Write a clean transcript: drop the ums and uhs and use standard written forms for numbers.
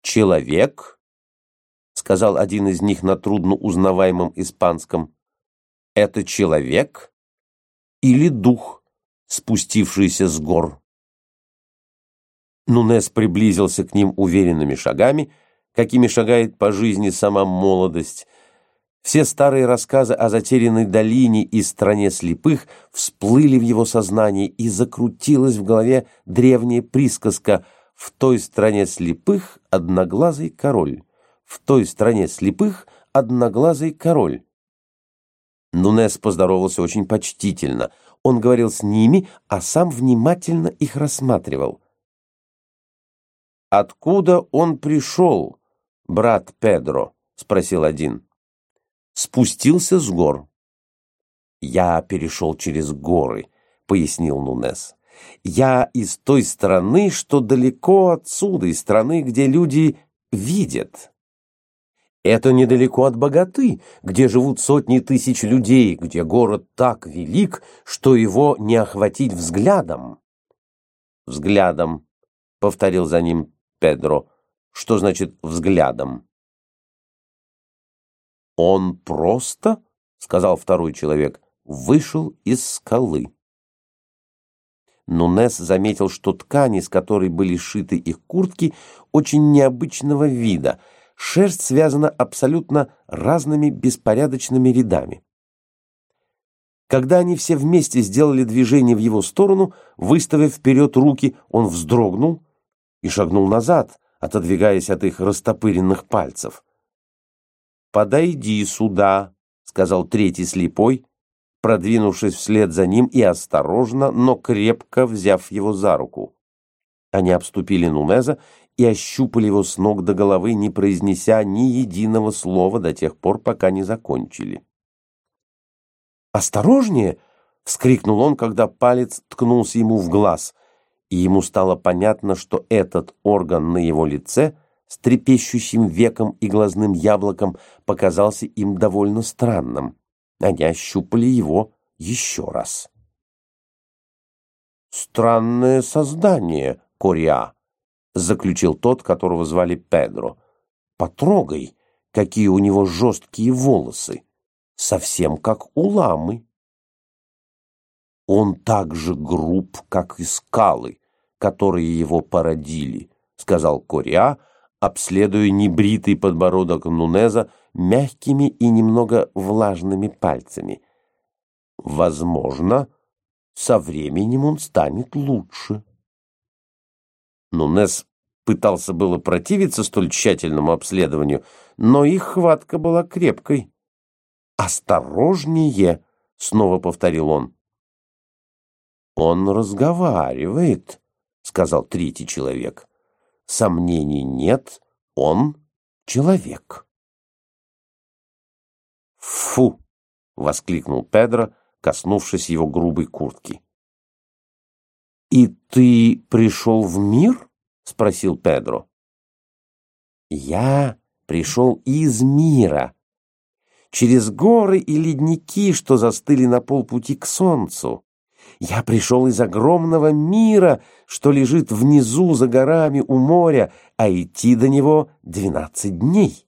«Человек?» — сказал один из них на трудно узнаваемом испанском. «Это человек или дух, спустившийся с гор?» Нунес приблизился к ним уверенными шагами, какими шагает по жизни сама молодость. Все старые рассказы о затерянной долине и стране слепых всплыли в его сознании, и закрутилась в голове древняя присказка: «В той стране слепых одноглазый король, в той стране слепых одноглазый король». Нунес поздоровался очень почтительно. Он говорил с ними, а сам внимательно их рассматривал. «Откуда он пришел, брат Педро?» — спросил один. «Спустился с гор». «Я перешел через горы», — пояснил Нунес. «Я из той страны, что далеко отсюда, из страны, где люди видят. Это недалеко от Боготы, где живут сотни тысяч людей, где город так велик, что его не охватить взглядом». «Взглядом», — повторил за ним Педро. «Что значит взглядом?» «Он просто, — сказал второй человек, — вышел из скалы». Нунес заметил, что ткань, из которой были сшиты их куртки, очень необычного вида. Шерсть связана абсолютно разными беспорядочными рядами. Когда они все вместе сделали движение в его сторону, выставив вперед руки, он вздрогнул и шагнул назад, отодвигаясь от их растопыренных пальцев. «Подойди сюда», — сказал третий слепой, продвинувшись вслед за ним и осторожно, но крепко взяв его за руку. Они обступили Нунеза и ощупали его с ног до головы, не произнеся ни единого слова до тех пор, пока не закончили. «Осторожнее!» — вскрикнул он, когда палец ткнулся ему в глаз, и ему стало понятно, что этот орган на его лице с трепещущим веком и глазным яблоком показался им довольно странным. Они ощупали его еще раз. «Странное создание, Кориа», — заключил тот, которого звали Педро. «Потрогай, какие у него жесткие волосы, совсем как у ламы». «Он так же груб, как и скалы, которые его породили», — сказал Кориа, обследуя небритый подбородок Нунеза мягкими и немного влажными пальцами. «Возможно, со временем он станет лучше». Нунес пытался было противиться столь тщательному обследованию, но их хватка была крепкой. «Осторожнее!» — снова повторил он. «Он разговаривает», — сказал третий человек. «Сомнений нет, он человек». «Фу!» — воскликнул Педро, коснувшись его грубой куртки. «И ты пришел в мир?» — спросил Педро. «Я пришел из мира, через горы и ледники, что застыли на полпути к солнцу. Я пришел из огромного мира, что лежит внизу за горами у моря, а идти до него 12 дней».